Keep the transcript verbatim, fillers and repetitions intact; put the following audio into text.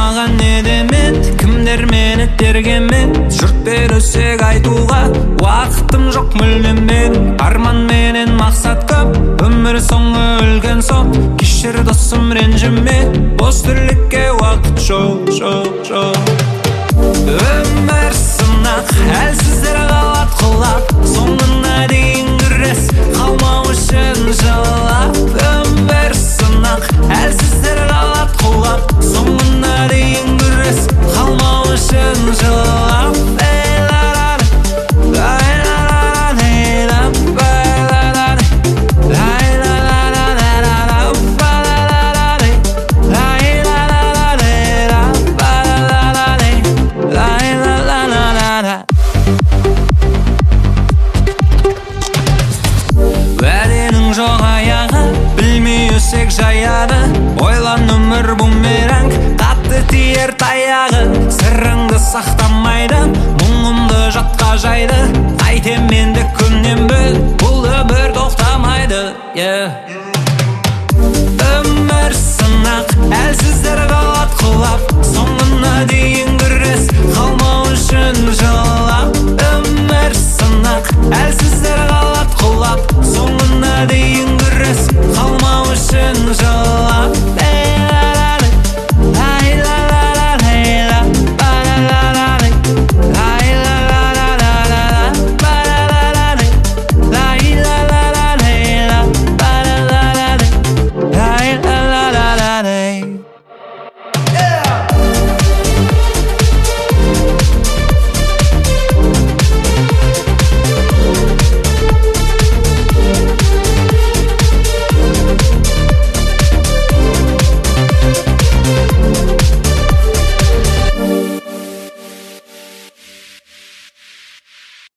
маған не демен, кімдер мені тергемен, жұрт берісек айтуға уақытым жоқ мүлдем мен. Арман менен мақсат көп, өмір соңы үлкен сот. Кешір досым ренжіме, бос тірлікке уақыт жоқ, жоқ, жоқ. Өмір сынақ, әлсіздер қалат құлап, соңына дейін күрес, қалмау үшін жылап. Өмір сынақ, әлсіздер қалат құлап, соңына дейін күрес, қалмау үшін жылап. Уәденің жоқ аяғы, білмей өсек жаяды. Ойлан өмір бумеранг, қатты тиер таяғы. Сырыңды сақтамайды, мұңымды жатқа жайды. Қайтем менді күннен бөл, бұл өмір тоқтамайды.